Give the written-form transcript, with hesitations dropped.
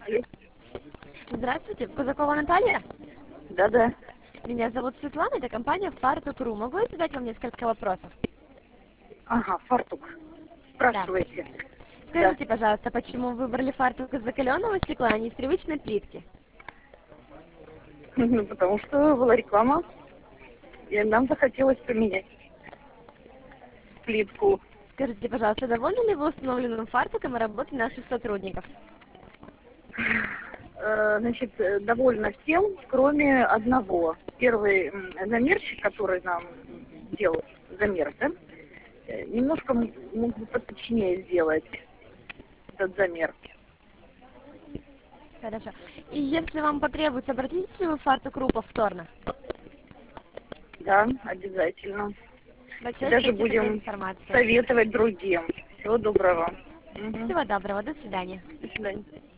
Здравствуйте, Кузакова Наталья. Да-да. Меня зовут Светлана, это компания Фартук.ру. Могу я задать вам несколько вопросов? Ага, фартук. Да. Спрашивайте. Да. Скажите, пожалуйста, почему вы выбрали фартук из закаленного стекла, а не из привычной плитки? Ну, потому что была реклама, и нам захотелось поменять плитку. Скажите, пожалуйста, довольны ли вы установленным фартуком и работой наших сотрудников? Значит, довольна всем, кроме одного. Первый замерщик, который нам делал замер, да, немножко мог бы поточнее сделать этот замер. Хорошо. И если вам потребуется, обратитесь ли вы в Фартук.ру повторно? Да, обязательно. И Большое даже спасибо за будем информацию. советовать другим. Всего доброго. Угу. Всего доброго, до свидания. До свидания.